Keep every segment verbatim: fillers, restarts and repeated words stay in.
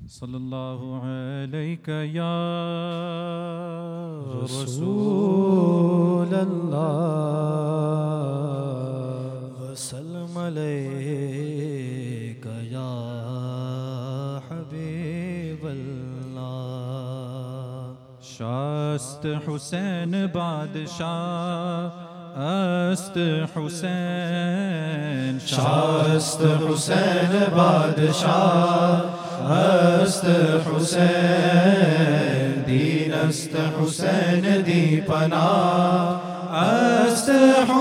صلی اللہ علیک یا رسول اللہ وسلم علیک یا حبیب اللہ. شاست حسین بادشاہ است حسین، شاست حسین بادشاہ است حسین، دین است حسین دی پناہ است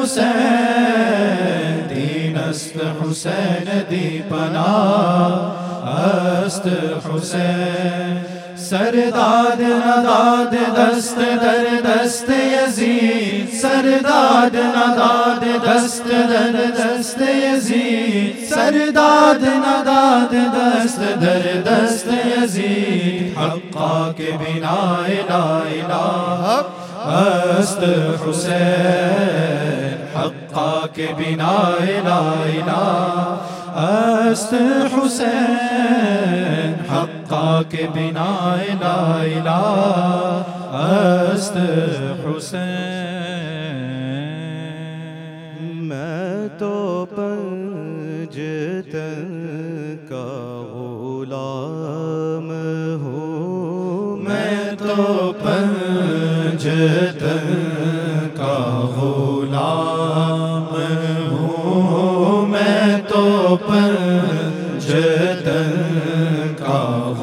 حسین، دین است حسین دی پناہ است حسین. سرداد نداد دست در دست یزید، سرداد نداد دست در دست یزید، سرداد نداد دست در دست یزید. حقا کے بنا لا الہ است حسین، حقا کے بنا لا الہ است حسین، حقا کے بنا لا الہ است حسین. میں تو پنجتن کا غلام ہوں، میں تو پنجتن کا غلام ہوں، میں تو پنجتن کا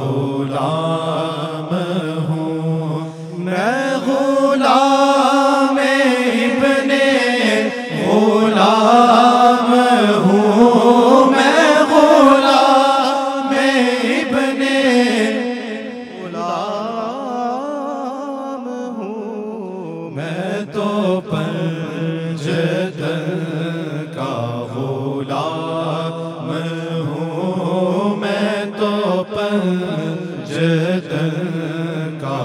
غلام ہوں. میں غلام ابن غلام ہوں، میں غلام ابن غلام ہوں. میں تو پنجتن کا غلام ہوں، میں تو پنجتن کا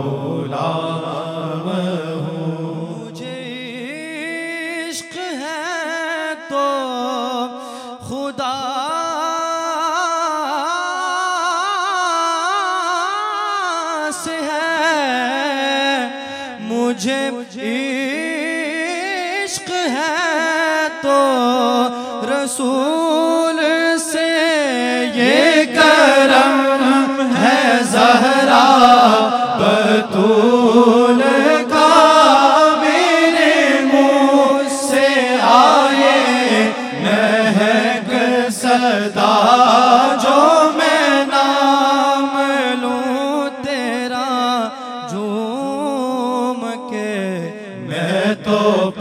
غلام ہوں. مجھے عشق ہے تو خدا سے ہے، مجھے عشق ہے تو رسول سے. یہ کرم ہے زہرا بطول کا، میرے منہ سے آئے مہک صدا جو میں نام لوں تیرا جھوم کے. میں تو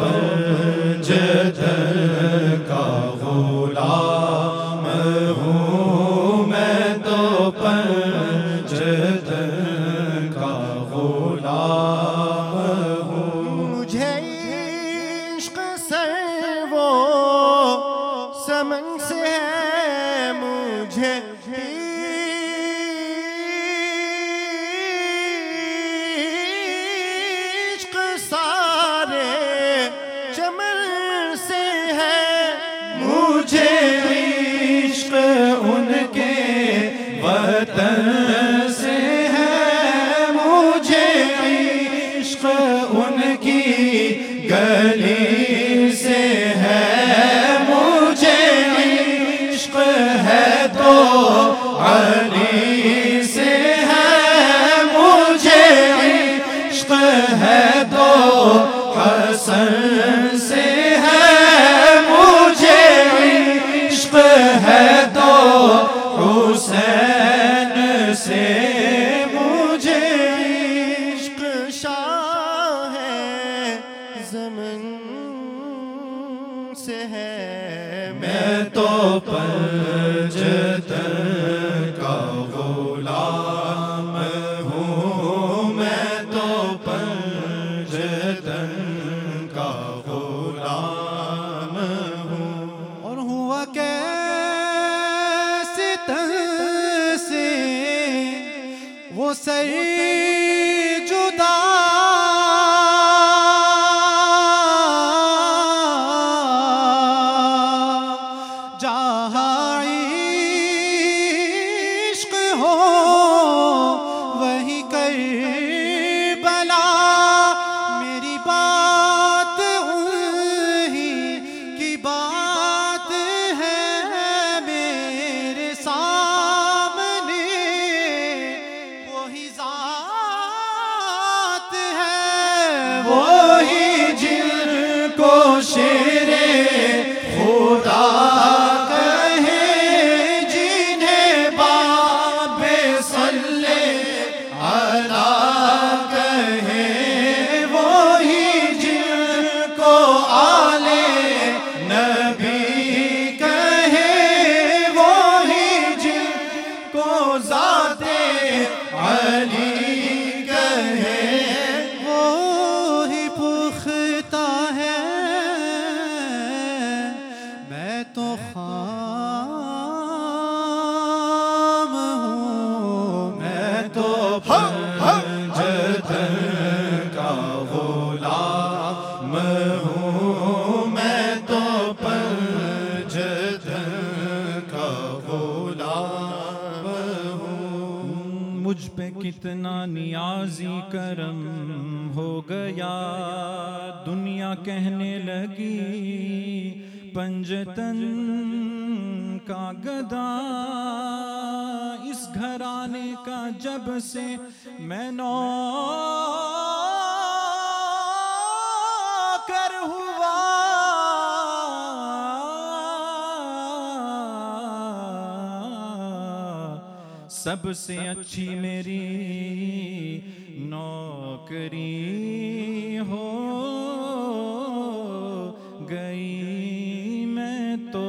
پنجتن کا غلام ہوں، میں تو پنجتن کا غلام ہوں. مجھے عشق سر وہ سمن سے ہے، مجھے عشق سارے چمن سے ہے، مجھے عشق ان کے وطن سے ہے، مجھے عشق ان کی گلی سے ہے، مجھے عشق ہے تو علی سے ہے، مجھے عشق ہے تو حسن سے ہے، مجھے عشق ہے تو حسین سے. مجھے عشق شاہ زمن سے ہے. میں تو پنجتن کا غلام ہوں، میں تو پنجتن کا غلام ہوں. اور ہوا کیسے تن سے وہ سر جدا، جہاں عشق ہو پنجتن کا غلام ہوں، میں تو پنجتن کا غلام ہوں۔ مجھ پہ کتنا نیازی کرم ہو گیا، دنیا کہنے لگی پنجتن کا گدا، اس گھرانے کا جب سے میں نوکر ہوا، سب سے اچھی میری نوکری ہو گئی، میں تو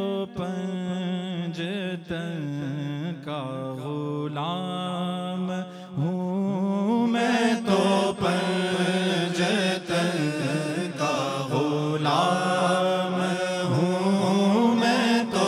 پنجتن کا غلام ہوں، میں تو پنجتن کا غلام ہوں، میں تو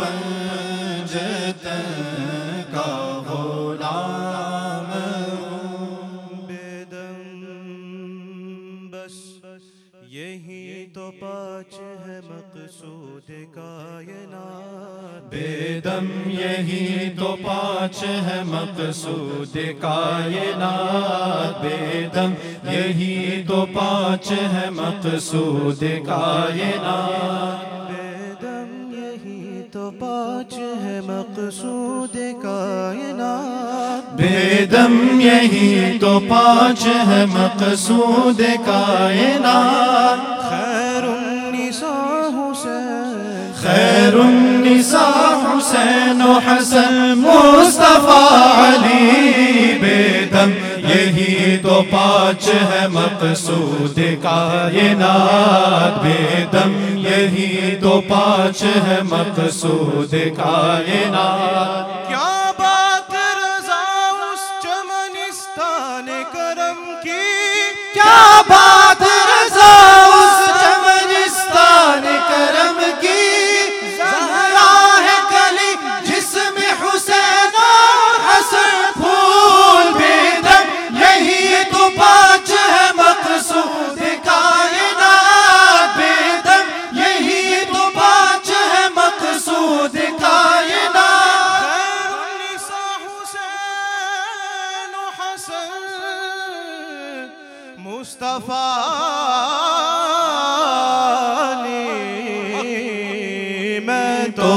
پنجتن کا غلام ہوں۔ بے دم بس یہی تو پاچ ہے مقصود کائنات، بے دم یہی تو پانچ ہے مقصود کائنات، بے دم یہی تو پانچ ہے مقصود کائنات، بے دم یہی تو پانچ ہے مقصود کائنات، بے دم یہی تو پانچ ہے مقصود کائنات۔ خیر النساء حسین، خیر النساء حسین و حسن مصطفیٰ علی، بے دم یہی تو پانچ ہے مقصود کائنات، بے دم یہی تو پانچ ہے مقصود کائنات۔ کیا بات رضا اس چمنستان کرم کی، کیا بات رضا اس چمنستان کرم کی، زہرا ہے کلی جس میں حسین اور حسن پھول، بے دم یہی تو پانچ ہے مقصود کائنات، بے دم یہی تو پانچ ہے مقصود کائنات۔ خیر النساء حسین و حسن مصطفیٰ علی، میں تو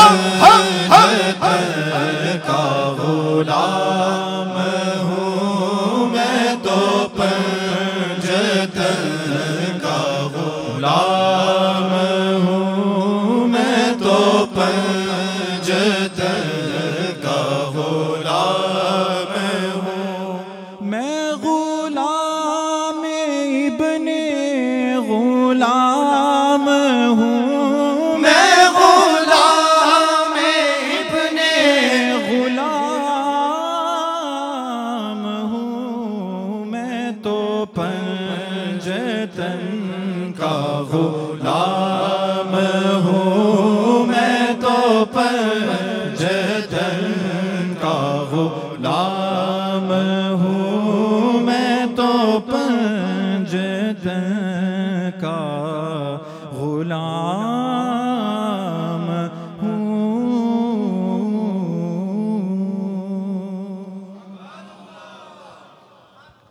پنجتن کا غلام ہوں، میں تو پنجتن کا غلام ہوں، میں تو پنجتن کا غلام ہوں۔ میں غلام ابن غلام ہوں، میں غلام ابن غلام ہوں، میں تو پنجتن کا غلام ہوں، میں تو پنجتن کا غلام ہوں۔